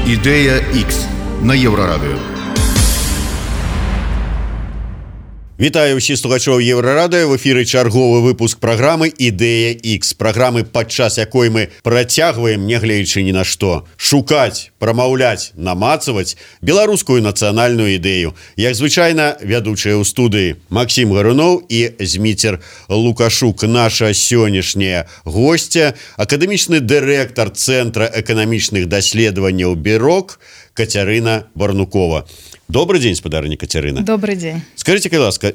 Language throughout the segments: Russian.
Ідея X на Єврорадіо. Вітаю ўсіх слухачоў Еўрарадыё. В эфіры чарговы выпуск праграмы «Ідэя X». Праграмы, падчас якой мы працягваем, нягледзячы ні на што, шукаць, прамаўляць, намацаваць беларускую нацыянальную ідэю. Як звычайна, вядучыя ў студыі Максім Гаруноў і Зміцер Лукашук. Наша сённяшняя госця, акадэмічны дырэктар Цэнтра эканамічных даследаванняў БІРОК Кацярына Барнукова. Добрый день, спадарыня Кацярына. Добрый день. Скажите, ласка,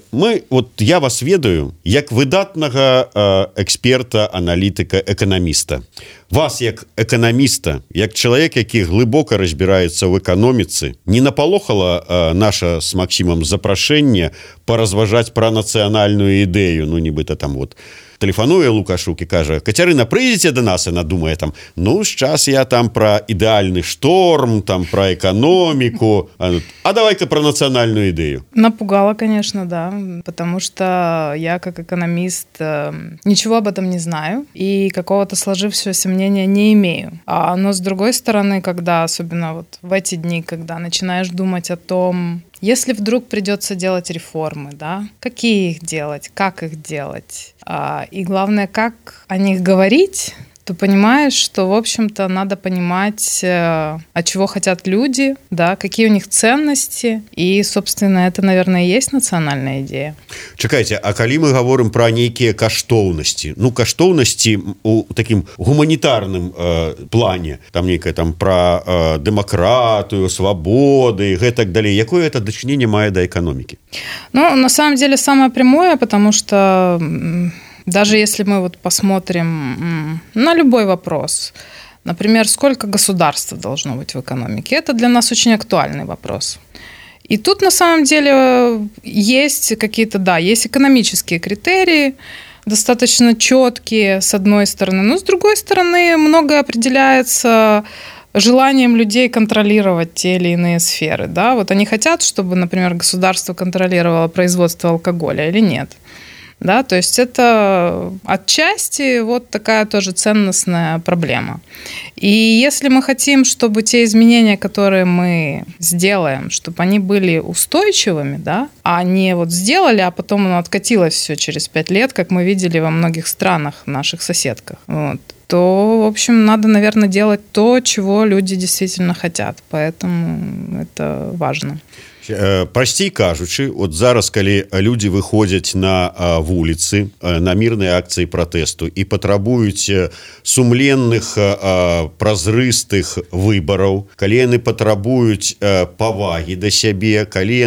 я вас ведаю як выдатнага эксперта, аналітыка, эканаміста. Вас як эканаміста, як чалавек, які глыбока разбіраецца ў эканоміцы, не напалохала наша з Максімам запрашэнне паразважаць пра нацыянальную ідэю, нібыта там тэлефануе Лукашук і кажа: Кацярына, прыйдзеце да нас? Яна думае там, сейчас я там пра ідэальны шторм, там пра эканоміку, а давай-ка пра нацыянальную ідэю. Напугала, конечно, да, потому что я как экономист ничего об этом не знаю и какого-то сложившегося мнения не имею. Но с другой стороны, когда, особенно в эти дни, когда начинаешь думать о том, если вдруг придется делать реформы, да, какие их делать, как их делать, и главное, как о них говорить, то понимаешь, что, в общем-то, надо понимать, от чего хотят люди, да, какие у них ценности, и, собственно, это, наверное, и есть национальная идея. Чакайте, а калі мы говорим про нейкія каштоўнасці, каштоўнасці у такім гуманітарным плане, там нейкая там про демократию, свободы, гэтак далей, якое это дачыненне мае да эканомікі? На самом деле, самое прямое, потому что даже если мы посмотрим на любой вопрос, например, сколько государства должно быть в экономике, это для нас очень актуальный вопрос. И тут на самом деле есть какие-то, есть экономические критерии, достаточно четкие, с одной стороны, но с другой стороны многое определяется желанием людей контролировать те или иные сферы. Да? Они хотят, чтобы, например, государство контролировало производство алкоголя или нет. Да, то есть это отчасти такая тоже ценностная проблема. И если мы хотим, чтобы те изменения, которые мы сделаем, чтобы они были устойчивыми, да, а не сделали, а потом оно откатилось все через 5 лет, как мы видели во многих странах, наших соседках, то, в общем, надо, наверное, делать то, чего люди действительно хотят. Поэтому это важно. Прасцей кажучы, зараз, калі людзі выходзяць на вуліцы, на мірныя акцыі пратэсту і патрабуюць сумленных, празрыстых выбараў, калі яны патрабуюць павагі да сябе, калі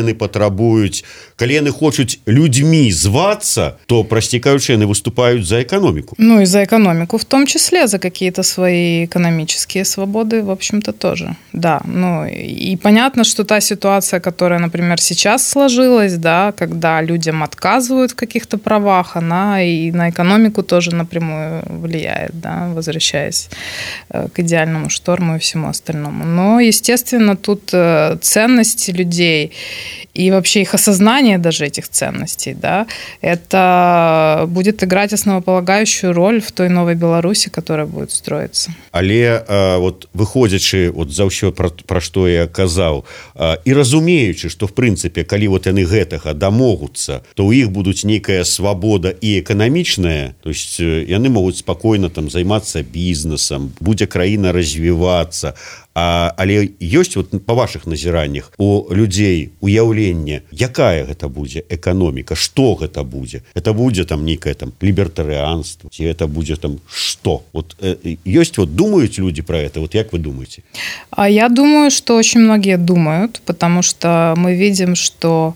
яны хочуць людзьмі звацца, то, прасцей кажучы, яны выступаюць за эканоміку. И за экономику в том числе, за какие-то свои экономические свободы, в общем-то, тоже. Да, и понятно, что та ситуация, которая, например, сейчас сложилась, да, когда людям отказывают в каких-то правах, она и на экономику тоже напрямую влияет, да, возвращаясь к идеальному шторму и всему остальному. Но, естественно, тут ценности людей и вообще их осознание даже этих ценностей, да, это будет играть основополагающую роль в той новой Беларуси, которая будет строиться. Але выходзячы за ўсё, пра што я казаў, і разумеючы, што в прынцыпе, калі яны гэтага дамогуцца, то ў іх будуць нейкая свабода і эканамічная, то есть яны могуць спакойна там займацца бізнесам, будзе краіна развівацца. Але ёсць па вашых назіраннях у людзей уяўленне, якая гэта будзе эканоміка, што гэта будзе? Это будзе там нейкае лібертарыанства, ці это будзе там што? Ёсць, думаюць люди про это? Як вы думаете? Я думаю, что очень многие думают, потому что мы видим, что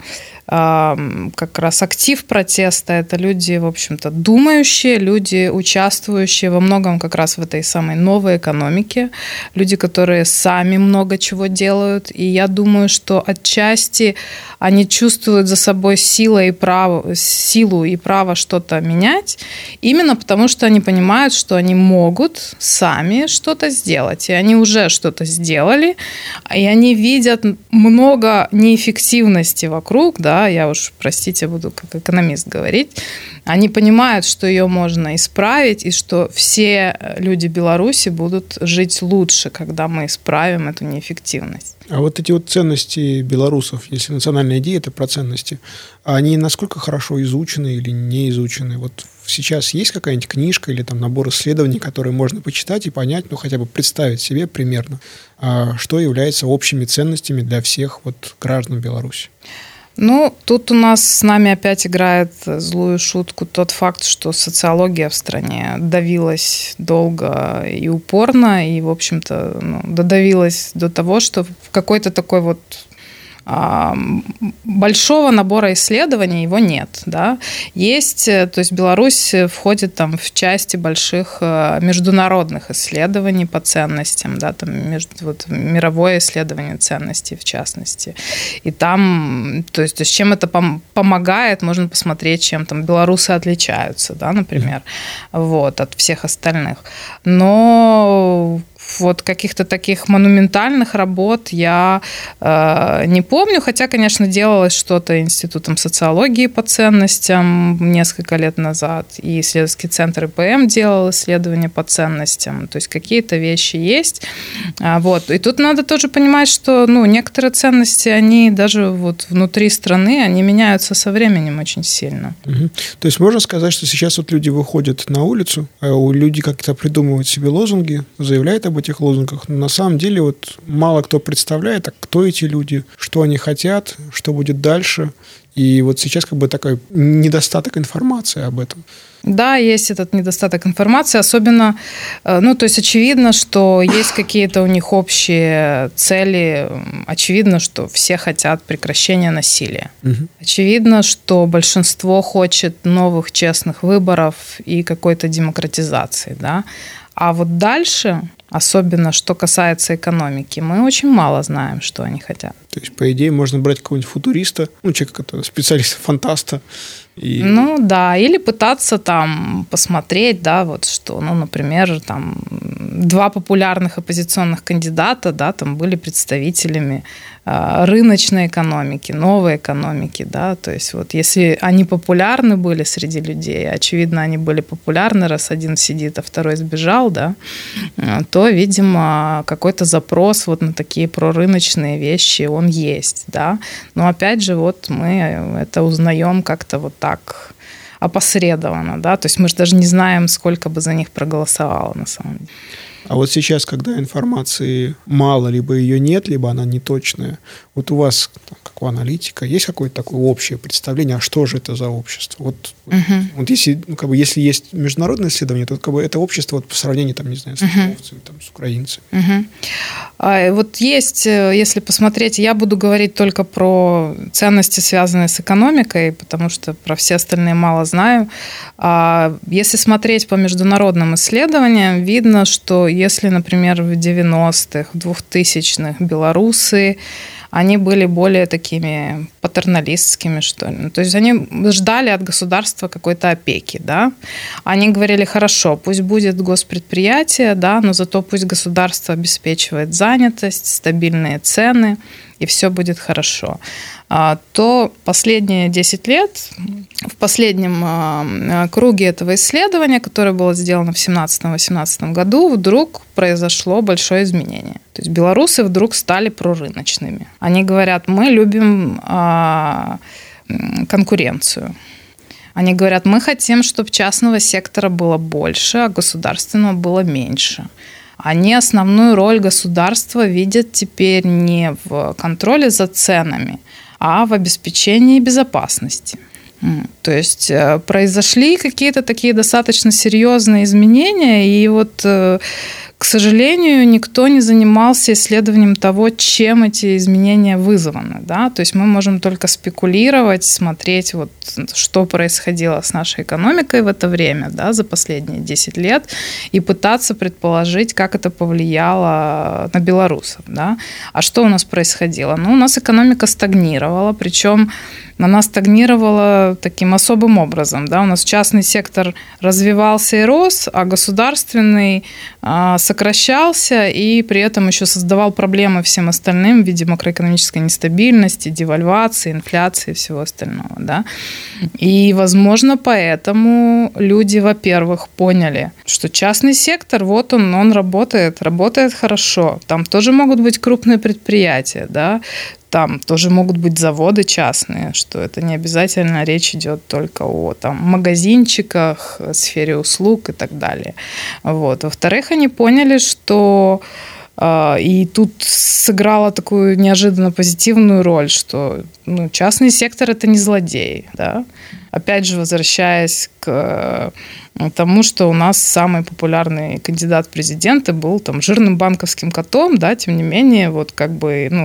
как раз актив протеста – это люди, в общем-то, думающие, люди, участвующие во многом как раз в этой самой новой экономике, люди, которые сами много чего делают. И я думаю, что отчасти они чувствуют за собой силу и право что-то менять, именно потому что они понимают, что они могут сами что-то сделать. И они уже что-то сделали, и они видят много неэффективности вокруг, да, я уж, простите, буду как экономист говорить, они понимают, что ее можно исправить, и что все люди Беларуси будут жить лучше, когда мы исправим эту неэффективность. А вот эти вот ценности белорусов, если национальная идея – это про ценности, они насколько хорошо изучены или не изучены? Вот сейчас есть какая-нибудь книжка или там набор исследований, которые можно почитать и понять, ну, хотя бы представить себе примерно, что является общими ценностями для всех вот граждан Беларуси? Ну, тут у нас с нами опять играет злую шутку тот факт, что социология в стране давилась долго и упорно, и, в общем-то, додавилась до того, что в какой-то такой вот большого набора исследований его нет, да. Есть, то есть Беларусь входит там в части больших международных исследований по ценностям, да, там мировое исследование ценностей в частности. И там, то есть чем это помогает, можно посмотреть, чем там белорусы отличаются, да, например, вот, от всех остальных. Но вот каких-то таких монументальных работ я не помню, хотя, конечно, делалось что-то Институтом социологии по ценностям несколько лет назад, и исследовательский центр ИПМ делал исследования по ценностям, то есть какие-то вещи есть. Вот. И тут надо тоже понимать, что некоторые ценности, они даже вот внутри страны, они меняются со временем очень сильно. Угу. То есть можно сказать, что сейчас вот люди выходят на улицу, люди как-то придумывают себе лозунги, заявляют об этих лозунгах, но на самом деле вот мало кто представляет, а кто эти люди, что они хотят, что будет дальше. И вот сейчас как бы такой недостаток информации об этом. Да, есть этот недостаток информации, особенно, то есть очевидно, что есть какие-то у них общие цели, очевидно, что все хотят прекращения насилия. Угу. Очевидно, что большинство хочет новых честных выборов и какой-то демократизации, да. А вот дальше, особенно что касается экономики, мы очень мало знаем, что они хотят. То есть, по идее, можно брать какого-нибудь футуриста, человека, специалиста-фантаста. И... да, или пытаться там посмотреть, да, вот что, например, там 2 популярных оппозиционных кандидата, да, там были представителями рыночной экономики, новой экономики, да, то есть вот если они популярны были среди людей, очевидно, они были популярны, раз один сидит, а второй сбежал, да, то, видимо, какой-то запрос вот на такие прорыночные вещи, он есть, да, но опять же, вот мы это узнаем как-то вот так опосредованно, да, то есть мы же даже не знаем, сколько бы за них проголосовало на самом деле. А вот сейчас, когда информации мало, либо ее нет, либо она неточная, вот у вас, как у аналитика, есть какое-то такое общее представление, а что же это за общество? Вот если, если есть международное исследование, то это общество вот, по сравнению, там, не знаю, с литовцами, там, с украинцами. Вот есть, если посмотреть, я буду говорить только про ценности, связанные с экономикой, потому что про все остальные мало знаю. Если смотреть по международным исследованиям, видно, что если, например, в 90-х, в 2000-х белорусы, они были более такими патерналистскими, что ли. То есть они ждали от государства какой-то опеки, да. Они говорили, хорошо, пусть будет госпредприятие, да, но зато пусть государство обеспечивает занятость, стабильные цены, и все будет хорошо. То последние 10 лет, в последнем круге этого исследования, которое было сделано в 2017-2018 году, вдруг произошло большое изменение. То есть белорусы вдруг стали прорыночными. Они говорят, мы любим конкуренцию. Они говорят, мы хотим, чтобы частного сектора было больше, а государственного было меньше. Они основную роль государства видят теперь не в контроле за ценами, а в обеспечении безопасности. То есть произошли какие-то такие достаточно серьезные изменения, и вот, к сожалению, никто не занимался исследованием того, чем эти изменения вызваны. Да? То есть мы можем только спекулировать, смотреть, вот, что происходило с нашей экономикой в это время, да, за последние 10 лет, и пытаться предположить, как это повлияло на белорусов. Да? А что у нас происходило? У нас экономика стагнировала, причем она стагнировала таким особым образом. Да? У нас частный сектор развивался и рос, а государственный сокращался и при этом еще создавал проблемы всем остальным в виде макроэкономической нестабильности, девальвации, инфляции и всего остального. Да? И, возможно, поэтому люди, во-первых, поняли, что частный сектор, вот он работает хорошо. Там тоже могут быть крупные предприятия, да? Там тоже могут быть заводы частные, что это не обязательно речь идет только о там, магазинчиках, сфере услуг и так далее. Вот. Во-вторых, они поняли, что и тут сыграла такую неожиданно позитивную роль, что частный сектор – это не злодей. Да? Опять же, возвращаясь к тому, что у нас самый популярный кандидат в президенты был там, жирным банковским котом, да, тем не менее, вот как бы,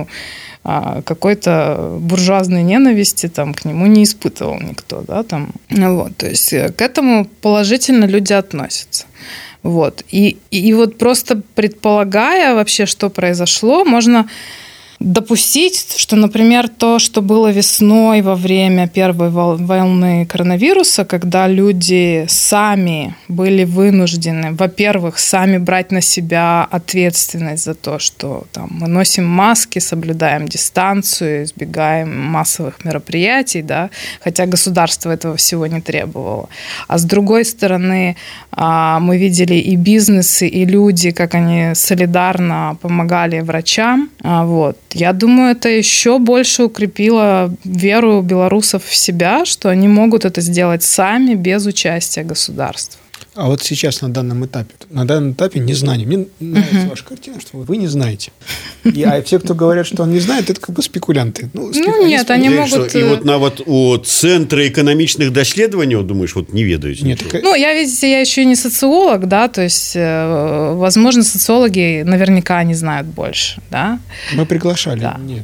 какой-то буржуазной ненависти там, к нему не испытывал никто. Да, там. Вот, то есть к этому положительно люди относятся. Вот. И вот просто предполагая вообще, что произошло, можно допустить, что, например, то, что было весной во время первой волны коронавируса, когда люди сами были вынуждены, во-первых, сами брать на себя ответственность за то, что там, мы носим маски, соблюдаем дистанцию, избегаем массовых мероприятий, да, хотя государство этого всего не требовало. А с другой стороны, мы видели и бизнесы, и люди, как они солидарно помогали врачам. Вот. Я думаю, это еще больше укрепило веру белорусов в себя, что они могут это сделать сами, без участия государства. А вот сейчас на данном этапе незнание. Мне нравится ваша картина, что вы не знаете. А все, кто говорят, что он не знает, это как бы спекулянты. Нет, они могут... И вот у Центра экономичных доследований, думаешь, вот не ведаете? Нет, я еще не социолог, да, то есть, возможно, социологи наверняка не знают больше, да. Мы приглашали. Да. Нет.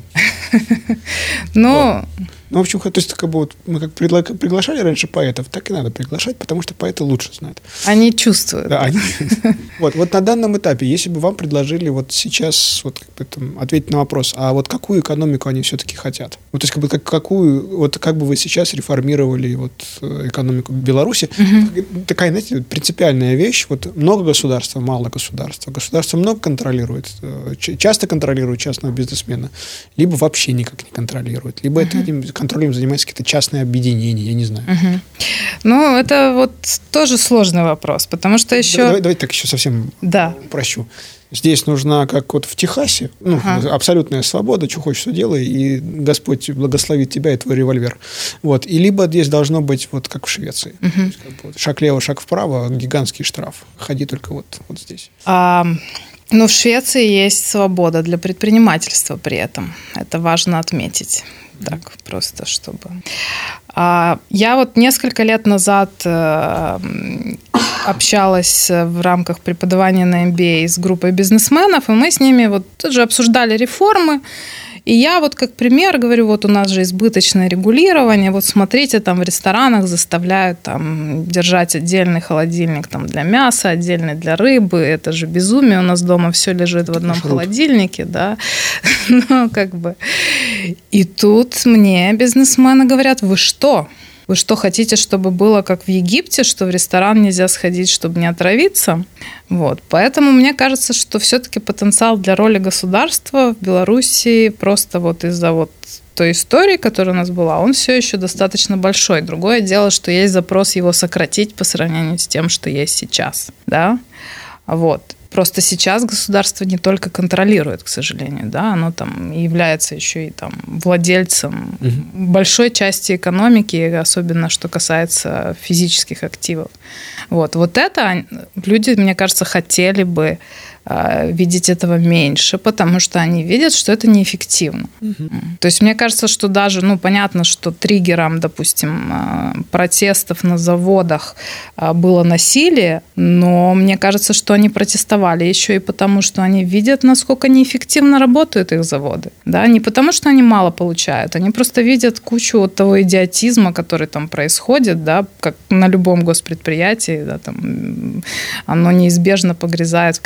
В общем, то есть, как бы вот мы как приглашали раньше поэтов, так и надо приглашать, потому что поэты лучше знают. Они чувствуют. Да, Вот на данном этапе, если бы вам предложили вот сейчас вот ответить на вопрос, а вот какую экономику они все-таки хотят? Вот, то есть, как бы вы сейчас реформировали вот экономику Беларуси? Такая, знаете, принципиальная вещь. Вот много государства, мало государства. Государство много контролирует, часто контролирует частного бизнесмена, либо вообще никак не контролирует, либо этим контролем занимаются какие-то частные объединения, я не знаю. Это вот тоже сложный вопрос, потому что еще... Давайте так еще совсем упрощу. Здесь нужна, как вот в Техасе, абсолютная свобода, что хочешь, что делай, и Господь благословит тебя и твой револьвер. Вот. И либо здесь должно быть вот как в Швеции. То есть, как бы, вот, шаг влево, шаг вправо, гигантский штраф. Ходи только вот здесь. В Швеции есть свобода для предпринимательства при этом. Это важно отметить. Так, просто чтобы... Я вот несколько лет назад общалась в рамках преподавания на MBA с группой бизнесменов, и мы с ними вот тоже обсуждали реформы. И я вот как пример говорю, вот у нас же избыточное регулирование, вот смотрите, там в ресторанах заставляют там держать отдельный холодильник там, для мяса, отдельный для рыбы, это же безумие, у нас дома все лежит в одном холодильнике, да, И тут мне бизнесмены говорят, вы что? Вы что, хотите, чтобы было как в Египте, что в ресторан нельзя сходить, чтобы не отравиться? Вот. Поэтому мне кажется, что все-таки потенциал для роли государства в Беларуси просто вот из-за вот той истории, которая у нас была, он все еще достаточно большой. Другое дело, что есть запрос его сократить по сравнению с тем, что есть сейчас. Да? Вот. Просто сейчас государство не только контролирует, к сожалению, да, оно там является еще и там владельцем большой части экономики, особенно что касается физических активов. Вот это люди, мне кажется, хотели бы видеть этого меньше, потому что они видят, что это неэффективно. То есть мне кажется, что даже, понятно, что триггером, допустим, протестов на заводах было насилие, но мне кажется, что они протестовали еще и потому, что они видят, насколько неэффективно работают их заводы. Да? Не потому, что они мало получают, они просто видят кучу вот того идиотизма, который там происходит, да, как на любом госпредприятии, да, там, оно неизбежно погрязает в каких-то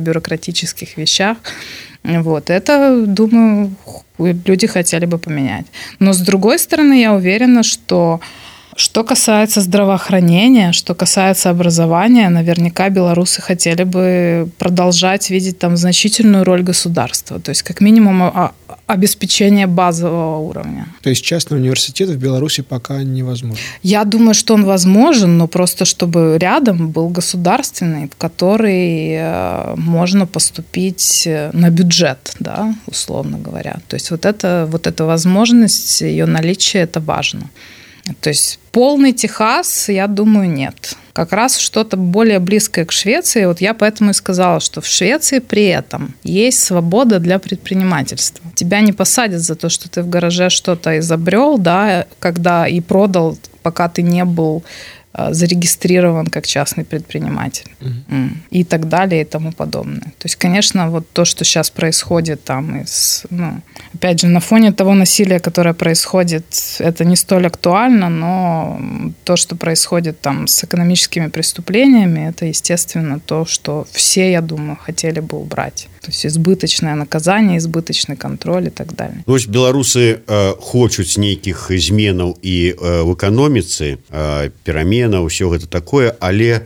бюрократических вещах. Вот. Это, думаю, люди хотели бы поменять. Но, с другой стороны, я уверена, что касается здравоохранения, что касается образования, наверняка белорусы хотели бы продолжать видеть там значительную роль государства. То есть, как минимум, обеспечение базового уровня. То есть, частный университет в Беларуси пока невозможен? Я думаю, что он возможен, но просто чтобы рядом был государственный, в который можно поступить на бюджет, да, условно говоря. То есть, вот эта возможность, ее наличие, это важно. То есть полный Техас, я думаю, нет. Как раз что-то более близкое к Швеции. Вот я поэтому и сказала, что в Швеции при этом есть свобода для предпринимательства. Тебя не посадят за то, что ты в гараже что-то изобрел, да, когда и продал, пока ты не был зарегистрирован как частный предприниматель. И так далее, и тому подобное. То есть, конечно, вот то, что сейчас происходит там, опять же, на фоне того насилия, которое происходит, это не столь актуально, но то, что происходит там с экономическими преступлениями, это, естественно, то, что все, я думаю, хотели бы убрать. То есть избыточное наказание, избыточный контроль и так далее. То есть беларусы хочуць нейкіх зменаў і в эканоміцы, пераменаў, ўсё гэта такое, але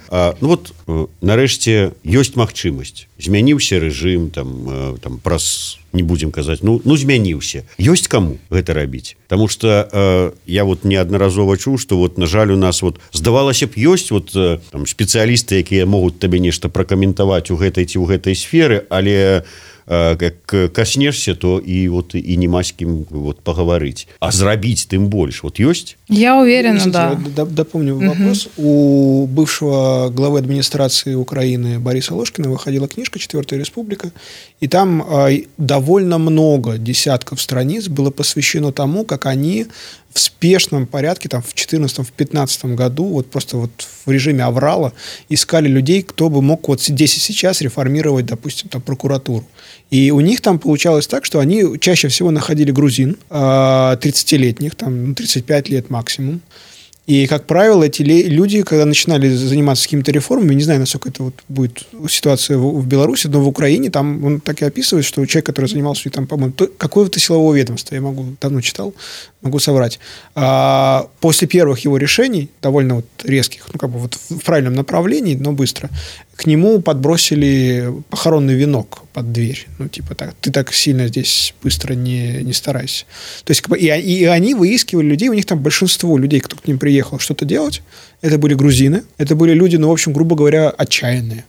нарэшце ёсць магчымасць. Змяніўся рэжым, там праз, не будзем казаць, змяніўся. Ёсць каму гэта рабіць? Таму што я неаднаразова чуў, што на жаль, у нас здавалася б, ёсць спецыялісты, якія могуць табе нешта пракаментаваць у гэтай ці ў гэтай сферы, але как коснешься, то и нема с кем поговорить. А зрабіць тым больш. Есть? Я уверена, да. Дополню вопрос. У бывшего главы администрации Украины Бориса Ложкина выходила книжка «4-я республика», и там довольно много десятков страниц было посвящено тому, как они в спешном порядке, там, в 2014-2015 году, просто в режиме аврала искали людей, кто бы мог здесь и сейчас реформировать, допустим, там, прокуратуру. И у них там получалось так, что они чаще всего находили грузин, 30-летних, там, 35 лет максимум. И, как правило, эти люди, когда начинали заниматься какими-то реформами, не знаю, насколько это будет ситуация в Беларуси, но в Украине, там он так и описывает, что человек, который занимался, там, по-моему, какое-то силовое ведомство, я давно читал, могу соврать, после первых его решений, довольно резких, в правильном направлении, но быстро, к нему подбросили похоронный венок под дверь. Ты так сильно здесь быстро не старайся. То есть, и они выискивали людей, у них там большинство людей, кто к ним приехал что-то делать, это были грузины, это были люди, в общем, грубо говоря, отчаянные.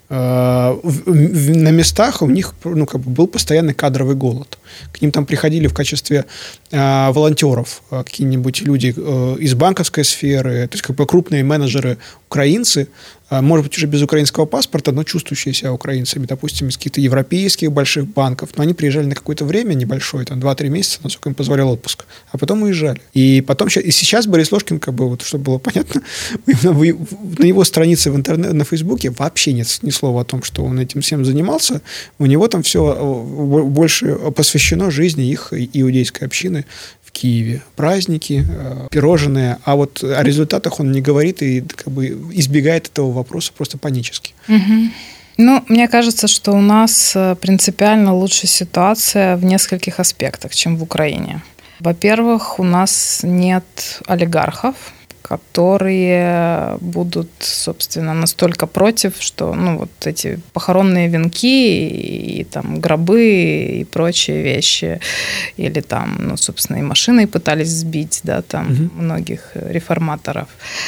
На местах у них был постоянный кадровый голод. К ним там приходили в качестве волонтеров какие-нибудь люди из банковской сферы, то есть крупные менеджеры украинцы, может быть, уже без украинского паспорта, но чувствующие себя украинцами, допустим, из каких-то европейских больших банков. Но они приезжали на какое-то время небольшое, там 2-3 месяца, насколько им позволял отпуск, а потом уезжали. И сейчас Борис Ложкин, чтобы было понятно, на его странице в интернете, на Фейсбуке вообще нет ни слова о том, что он этим всем занимался. У него там все больше посвящено жизни их иудейской общины в Киеве. Праздники, пирожные. А о результатах он не говорит и избегает этого вопроса просто панически. Угу. Мне кажется, что у нас принципиально лучше ситуация в нескольких аспектах, чем в Украине. Во-первых, у нас нет олигархов, которые будут, собственно, настолько против, что эти похоронные венки и там гробы и прочие вещи, или там, собственно, и машиной пытались сбить, да, там многих реформаторов.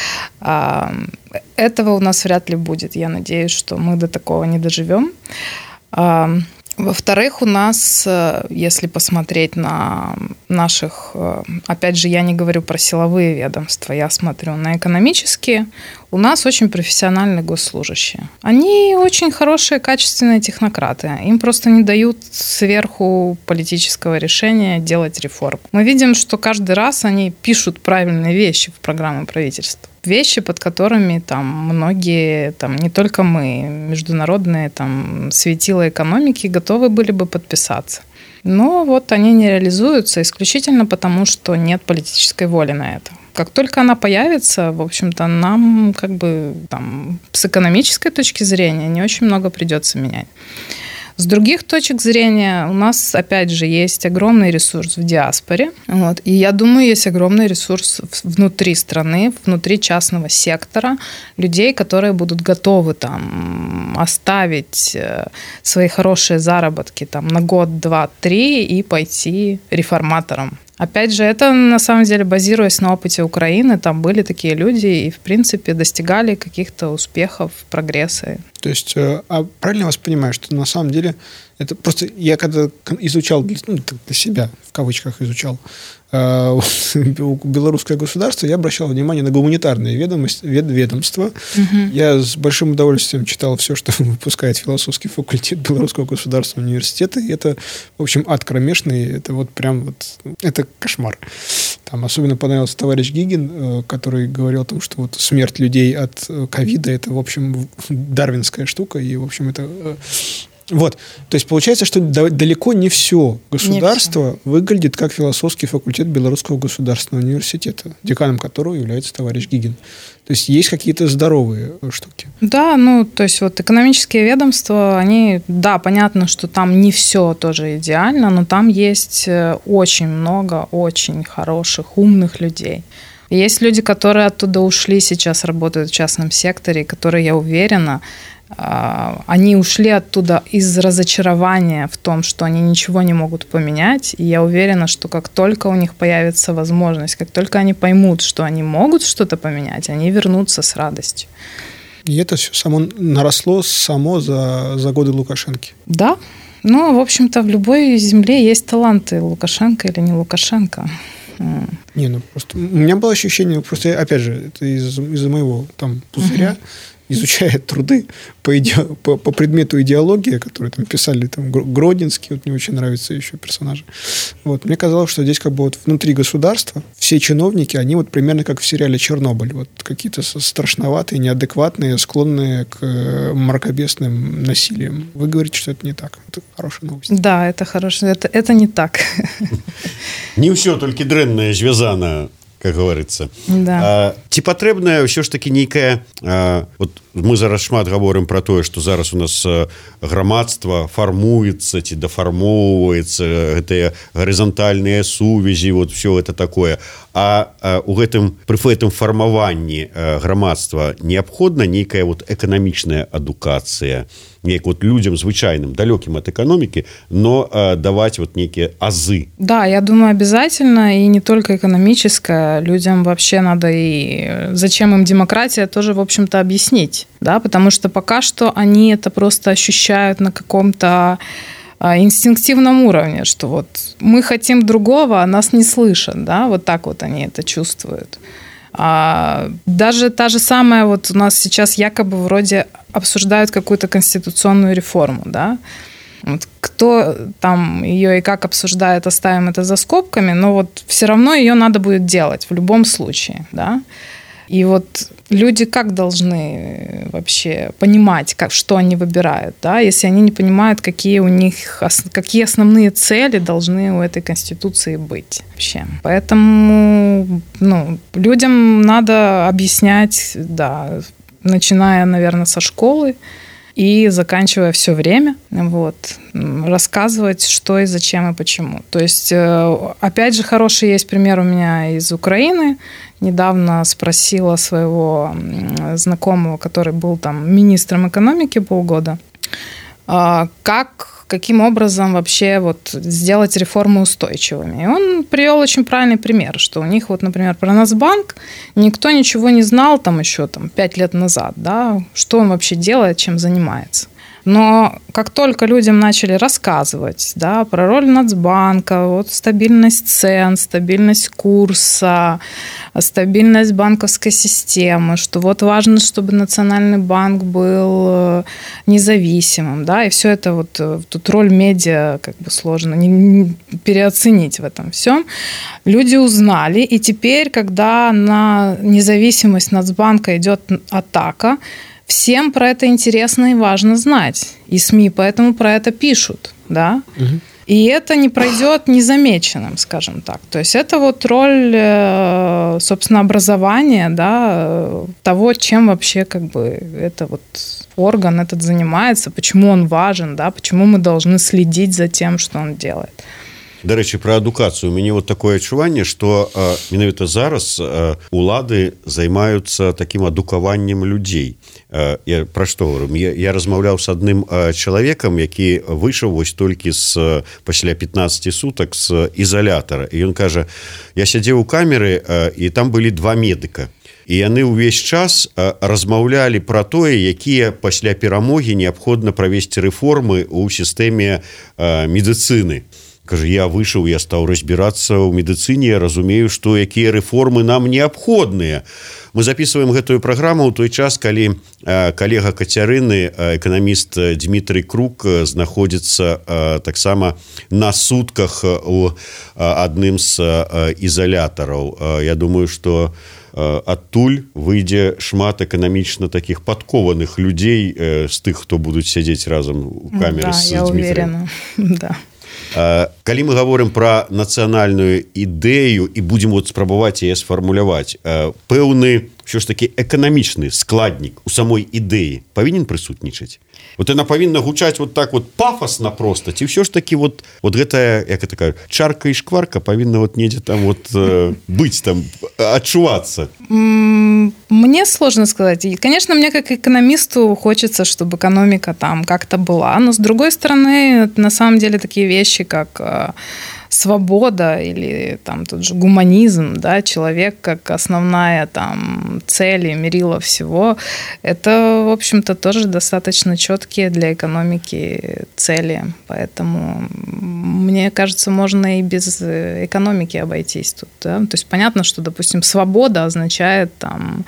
Этого у нас вряд ли будет. Я надеюсь, что мы до такого не доживем. Во-вторых, у нас, если посмотреть на наших, опять же, я не говорю про силовые ведомства, я смотрю на экономические, у нас очень профессиональные госслужащие. Они очень хорошие, качественные технократы. Им просто не дают сверху политического решения делать реформ. Мы видим, что каждый раз они пишут правильные вещи в программы правительства. Вещи, под которыми там многие, там не только мы, международные там светила экономики готовы были бы подписаться. Но они не реализуются исключительно потому, что нет политической воли на это. Как только она появится, в общем-то, нам с экономической точки зрения не очень много придется менять. С других точек зрения у нас, опять же, есть огромный ресурс в диаспоре. Вот. И я думаю, есть огромный ресурс внутри страны, внутри частного сектора, людей, которые будут готовы там оставить свои хорошие заработки там, на год, два, три и пойти реформатором. Опять же, это на самом деле базируясь на опыте Украины, там были такие люди и, в принципе, достигали каких-то успехов, прогресса. То есть, правильно я вас понимаю, что на самом деле это просто я когда изучал, для себя, в кавычках изучал, белорусское государство, я обращал внимание на гуманитарные ведомства. Угу. Я с большим удовольствием читал все, что выпускает философский факультет Белорусского государственного университета. И это, в общем, ад кромешный. Это вот прям вот, это кошмар. Там особенно понравился товарищ Гигин, который говорил о том, что вот смерть людей от ковида – это, в общем, дарвинская штука. И, в общем, это... Вот. То есть получается, что далеко не все государство выглядит как философский факультет Белорусского государственного университета, деканом которого является товарищ Гигин. То есть есть какие-то здоровые штуки. Да, то есть вот экономические ведомства, они, да, понятно, что там не все тоже идеально, но там есть очень много очень хороших, умных людей. Есть люди, которые оттуда ушли, сейчас работают в частном секторе, которые, я уверена, они ушли оттуда из разочарования в том, что они ничего не могут поменять. И я уверена, что как только у них появится возможность, как только они поймут, что они могут что-то поменять, они вернутся с радостью. И это все наросло за годы Лукашенко. Да. В общем-то, в любой земле есть таланты, Лукашенко или не Лукашенко. Просто у меня было ощущение, просто, опять же, это из-за моего там пузыря, изучая труды по предмету идеологии, которые там писали там, Гродинский, вот мне очень нравится еще персонажи. Вот, мне казалось, что здесь как бы вот внутри государства все чиновники, они вот примерно как в сериале «Чернобыль». Вот какие-то страшноватые, неадекватные, склонные к мракобесным насилиям. Вы говорите, что это не так. Это хорошая новость. Да, это хорошая. Это не так. Не все только дрэннае звязана, как говорится. Да. Ці патрэбная ўсё ж таки нейкая, вот мы зараз шмат гаворым про тое, што зараз у нас грамадства фармуецца ці дафармоўваецца, гэтыя гарызантальныя сувязі, вот все это такое. Пры гэтым фармаванні грамадства неабходна нейкая вот эканамічная адукацыя, неяк вот людям звычайным, далёкім от экономики, но давать вот некие азы. Да, я думаю, обязательно, и не только экономическая. Людям вообще надо и зачем им демократия тоже, в общем-то, объяснить, да, потому что пока что они это просто ощущают на каком-то инстинктивном уровне, что вот мы хотим другого, а нас не слышат, да, вот так вот они это чувствуют. Даже та же самая, вот у нас сейчас якобы вроде обсуждают какую-то конституционную реформу, да, вот кто там ее и как обсуждает, оставим это за скобками, но вот все равно ее надо будет делать в любом случае, да. И вот люди как должны вообще понимать, что они выбирают, да, если они не понимают, какие основные цели должны у этой Конституции быть вообще. Поэтому, людям надо объяснять, да, начиная, наверное, со школы и заканчивая все время, вот, рассказывать, что и зачем и почему. То есть, опять же, хороший есть пример у меня из Украины. Недавно спросила своего знакомого, который был там министром экономики полгода, каким образом вообще вот сделать реформы устойчивыми. И он привел очень правильный пример, что у них вот, например, про Нацбанк никто ничего не знал там еще 5 лет назад, да, что он вообще делает, чем занимается. Но как только людям начали рассказывать, да, про роль Нацбанка, вот стабильность цен, стабильность курса, стабильность банковской системы, что вот важно, чтобы Национальный банк был независимым, да, и все это вот тут роль медиа как бы сложно не переоценить в этом всем. Люди узнали, и теперь, когда на независимость Нацбанка идет атака, всем про это интересно и важно знать. И СМИ поэтому про это пишут, да. Угу. И это не пройдет незамеченным, скажем так. То есть это вот роль, собственно, образования, да, того, чем вообще как бы это вот орган этот занимается, почему он важен, да, почему мы должны следить за тем, что он делает. До рэчы, пра адукацыю. У мяне вот такое адчуванне, што менавіта зараз улады займаюцца такім адукаваннем людзей. Я пра што говорю? Я размаўляў з адным чалавекам, які выйшаў вось толькі пасля 15 сутак з ізалятара. І ён кажа, я сядзеў у камеры, і там былі 2 медыка. І яны ўвесь час размаўлялі пра тое, якія пасля перамогі неабходна правесці рэформы ў сістэме медыцыны. Кажа, я выйшаў, я стаў разбірацца ў медыцыне, я разумею, што якія рэформы нам неабходныя. Мы записываем гэтую праграму ў той час, калі калега Кацярыны, эканаміст Дмітрый Крук, знаходзіцца таксама на сутках у адным з ізалятараў. Я думаю, што адтуль выйдзе шмат эканамічна такіх падкованых людзей з тых, хто будуць сядзець разам у камеры з Дмітраем. Да, я уверена, да. Калі мы гаворым пра нацыянальную ідэю і будзем вот спрабаваць яе сфармуляваць, пэўны ўсё ж такі эканамічны складнік у самой ідэі павінен прысутнічаць. Вот яна павінна гучаць вот так вот пафасна проста, ці ўсё ж такі вот гэтая, як это кажа, чарка і шкварка павінна вот недзе там вот быць там, адчувацца. Мне сложно сказать. И, конечно, мне как экономисту хочется, чтобы экономика там как-то была. Но, с другой стороны, на самом деле такие вещи, как свобода или там тот же гуманизм, да, человек как основная там цель и мерило всего, это, в общем-то, тоже достаточно четкие для экономики цели. Поэтому, мне кажется, можно и без экономики обойтись тут. Да? То есть понятно, что, допустим, свобода означает там,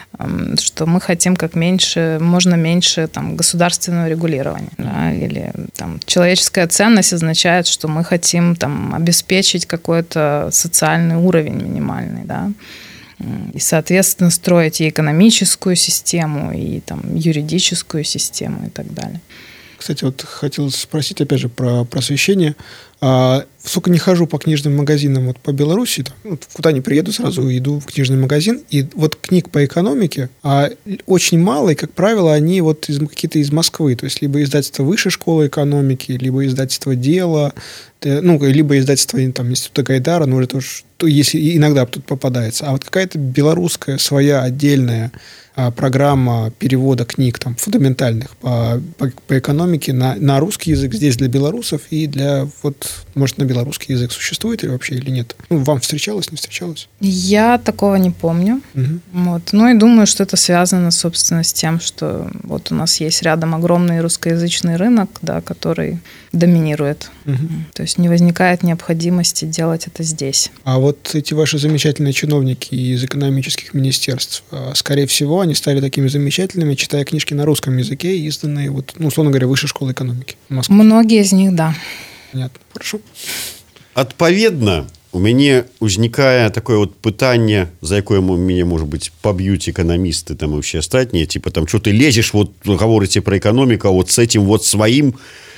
что мы хотим как можно меньше там, государственного регулирования. Да? Или там, человеческая ценность означает, что мы хотим там, обеспечить какой-то социальный уровень минимальный. Да? И, соответственно, строить и экономическую систему, и там, юридическую систему и так далее. Кстати, вот хотел спросить, опять же, про просвещение. Сколько не хожу по книжным магазинам вот по Беларуси, там, куда не приеду, сразу иду в книжный магазин, и вот книг по экономике очень мало, и, как правило, они вот какие-то из Москвы, то есть либо издательство Высшей школы экономики, либо издательство Дело, ну, либо издательство там, Института Гайдара, но это уж, если иногда тут попадается. А вот какая-то белорусская своя отдельная программа перевода книг там, фундаментальных по экономике на русский язык здесь для белорусов и для, вот, может, на белорусский язык существует или вообще или нет? Ну, вам встречалось, не встречалось? Я такого не помню. Угу. Вот. Ну, и думаю, что это связано, собственно, с тем, что вот у нас есть рядом огромный русскоязычный рынок, да, который доминирует. Угу. То есть не возникает необходимости делать это здесь. А вот эти ваши замечательные чиновники из экономических министерств, скорее всего, они стали такими замечательными, читая книжки на русском языке, изданные, вот, ну, условно говоря, Высшей школы экономики в Москве. Многие из них, да. Понятно. Хорошо. Адпаведна, у мяне ўзнікае такое вот пытанне, за якое мяне, может быть, побьют экономисты там и все остальные, типа там, что ты лезешь, вот говорите про экономику, а вот с этим вот своим.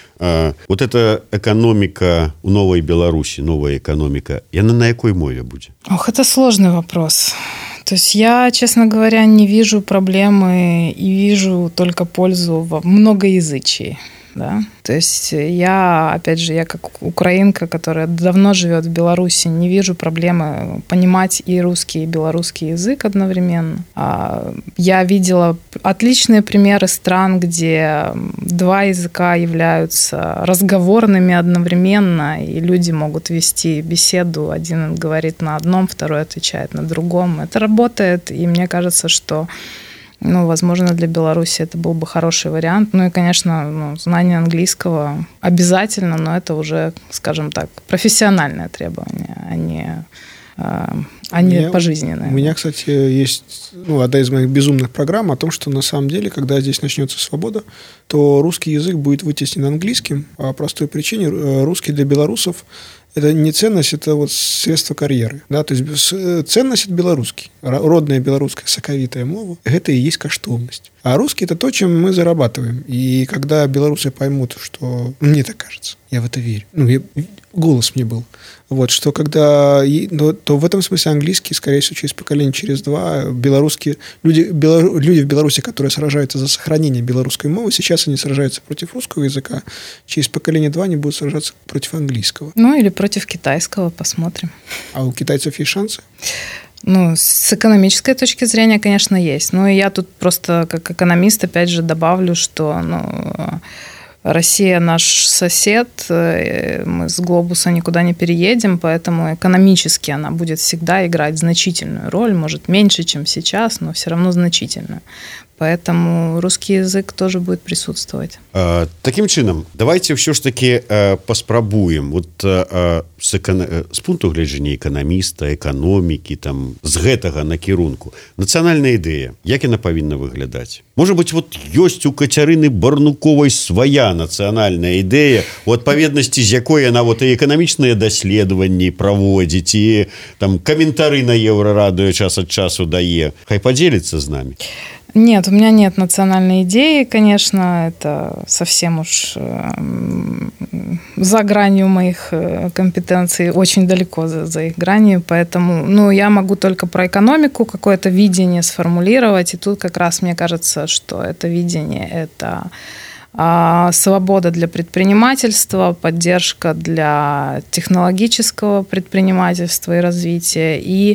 Вот эта экономика у Новой Беларуси, новая экономика, яна на якой мове будет? Ох, это сложный вопрос. То есть я, честно говоря, не вижу проблемы и вижу только пользу в многоязычии. Да? То есть я, опять же, я как украинка, которая давно живет в Беларуси, не вижу проблемы понимать и русский, и белорусский язык одновременно. Я видела отличные примеры стран, где два языка являются разговорными одновременно, и люди могут вести беседу, один говорит на одном, второй отвечает на другом. Это работает, и мне кажется, что возможно, для Беларуси это был бы хороший вариант. Ну и, конечно, знание английского обязательно, но это уже, скажем так, профессиональное требование, а не пожизненное. У меня, кстати, есть одна из моих безумных программ о том, что на самом деле, когда здесь начнется свобода, то русский язык будет вытеснен английским по простой причине. Русский для белорусов это не ценность, это вот средство кар'еры. Да? То есть ценность – это белорусский. Родная белорусская соковитая мова – это и есть каштовность. А русский – это то, чем мы зарабатываем. И когда белорусы поймут, что… Мне так кажется, я в это верю. Голос мне был. Вот, что когда… То в этом смысле английский, скорее всего, через поколение, через два, белорусские… Люди в Беларуси, которые сражаются за сохранение белорусской мовы, сейчас они сражаются против русского языка. Через поколение два они будут сражаться против английского. Или против китайского, посмотрим. А у китайцев есть шансы? С экономической точки зрения, конечно, есть. И я тут просто как экономист, опять же, добавлю, что Россия наш сосед, мы с глобуса никуда не переедем, поэтому экономически она будет всегда играть значительную роль, может, меньше, чем сейчас, но все равно значительную. Поэтому русский язык тоже будет присутствовать. Таким чином, давайте все ж таки паспрабуем з пункту гледжання эканаміста, эканомікі, з гэтага накірунку. Нацыянальная ідэя, як яна павінна выглядаць? Можа быць, ёсць у Кацярыны Барнуковай свая нацыянальная ідэя, у адпаведнасці з якой яна і эканамічныя даследаванні праводзіць, і каментары на Еўрарадыё час ад часу дае. Хай падзеліцца з намі. Нет, у меня нет национальной идеи, конечно, это совсем уж за гранью моих компетенций, очень далеко за их гранью, поэтому, я могу только про экономику какое-то видение сформулировать, и тут как раз мне кажется, что это видение – это свобода для предпринимательства, поддержка для технологического предпринимательства и развития, и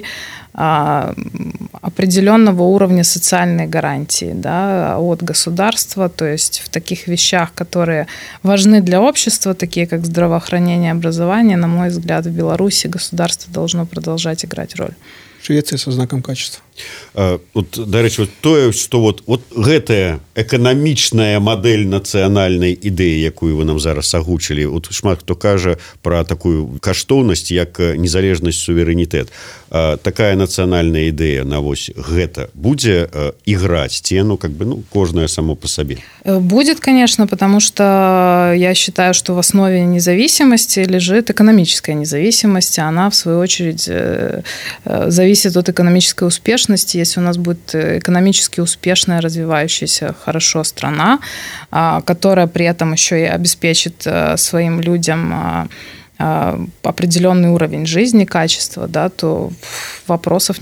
определенного уровня социальной гарантии от государства, то есть в таких вещах, которые важны для общества, такие как здравоохранение, образование, на мой взгляд, в Беларуси государство должно продолжать играть роль. Швеция со знаком качества. Дарэчы, тое, што гэтая эканамічная мадэль нацыянальнай ідэі, якую вы нам зараз агучылі, шмат хто кажа пра такую каштоўнасць, як незалежнасць, суверэнітэт. Такая нацыянальная ідэя на гэта будзе іграць ці кожная само по себе? Будет, конечно, потому что я считаю, что в основе независимости лежит экономическая независимость, она, в свою очередь, зависит от экономической успешности. Если у нас будет экономически успешная, развивающаяся хорошо страна, которая при этом еще и обеспечит своим людям определенный уровень жизни, качества, то вопросов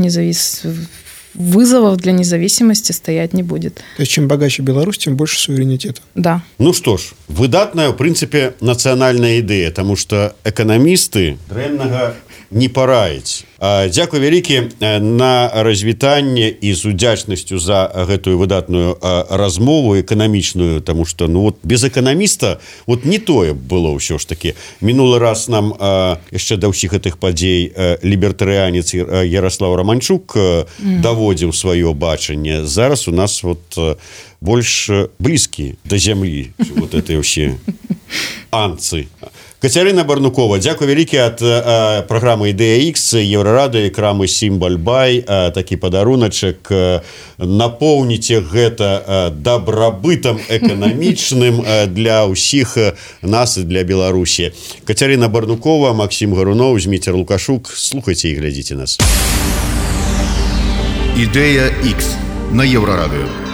вызовов для независимости стоять не будет. То есть, чем богаче Беларусь, тем больше суверенитета. Да. Что ж, выдатная, в принципе, национальная идея, потому что экономисты дрэннага не параіць. Дзякуй вялікі на развітанне і з удзячнасцю за гэтую выдатную размову эканамічную, тому што без эканаміста не тое было ўсё ж таки. Минулы раз нам яшчэ да ўсіх гэтых падзей лібертарыянец Ярослав Романчук даводзіў сваё бачанне. Зараз у нас больш блізкі да зямлі этой ўсе анцы. Кацярына Барнукова, дзякуй вялікі ад праграмы «Ідэя Х», Еўрарадыё, крамы «Сімбальбай». Такі падаруначак. Напоўніце гэта дабрабытам эканамічным для ўсіх нас і для Беларусі. Кацярына Барнукова, Максим Гаруноў, Зміцер Лукашук. Слухайце і глядзіце нас. «Ідэя Х» на Еўрарадыё.